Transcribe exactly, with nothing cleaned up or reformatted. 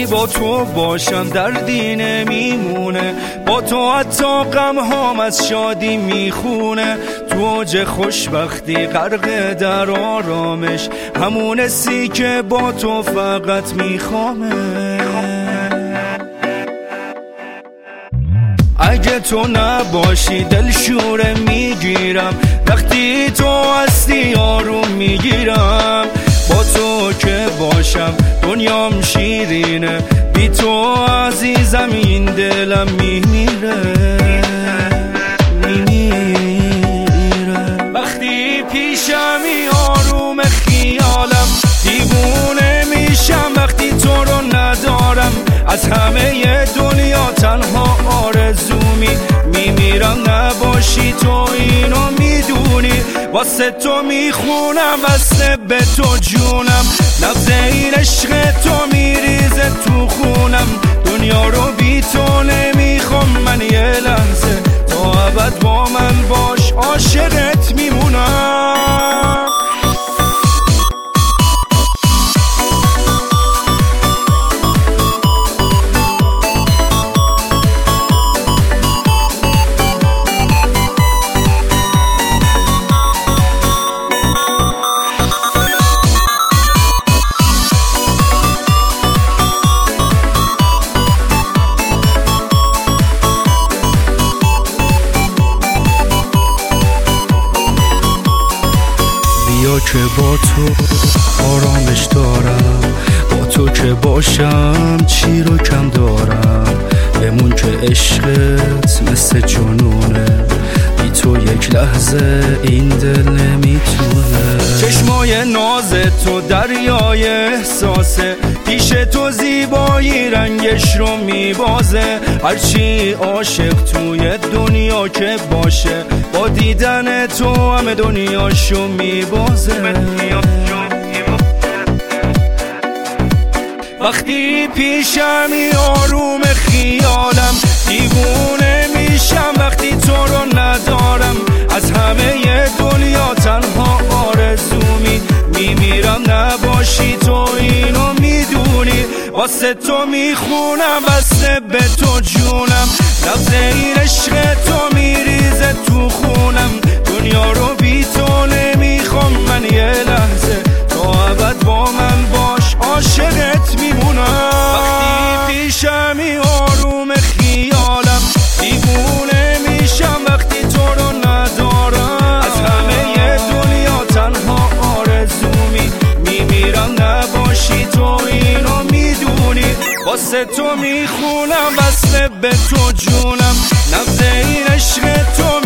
وقتی با تو باشم دردی نمیمونه، با تو حتی غم هام از شادی میخونه. تو اوج خوشبختی غرق در آرامش، همون حسی که با تو فقط میخوامه. اگه تو نباشی دل شوره میگیرم، وقتی تو هستی آروم میگیرم. با تو که باشم دنیام شیرینه، بی تو عزیزم این دلم میمیره میمیره. وقتی پیشمی آروم خیالم، دیوونه میشم وقتی تو رو ندارم. از همه دنیا تنها آرزومی میمیرم نباشی تو، اینو میدونی. واسه تو میخونم واسه به تو جونم، نبض این عشق تو میریزه تو خونم. دنیا رو بی تو نمیخوام من یه لحظه، تا ابد با من باش عاشقت میمونم. بیا که با تو آرامش دارم، با تو که باشم چی رو کم دارم. بمون که عشقت مثل جنونه، بی تو یک لحظه این دل نمیتونه. چشمای ناز تو دریای احساسه، پیش تو زیبایی رنگش رو میبازه. هرچی عاشق توی دنیا که باشه، با دیدن تو همه دنیاشو میبازه. وقتی پیشمی آروم خیالم، دیوونه میشم وقتی تو رو ندارم. از همه دنیا تنها آرزومی میمیرم نباشی تو، اینو میدونی. واسه تو میخونم واسه به تو جونم، نبض این عشق تو میریزه تو خونم. دنیا رو بی تو نمیخوام من یه لحظه، تا ابد با من باش عاشقت میمونم. وقتی پیشمی آروم خیالم، دیوونه میشم وقتی تو رو ندارم. از همه دنیا تنها آرزومی میمیرم نباشی تو، اینو میدونی. واسه تو میخونم واسه به تو جونم، نبض این عشق تو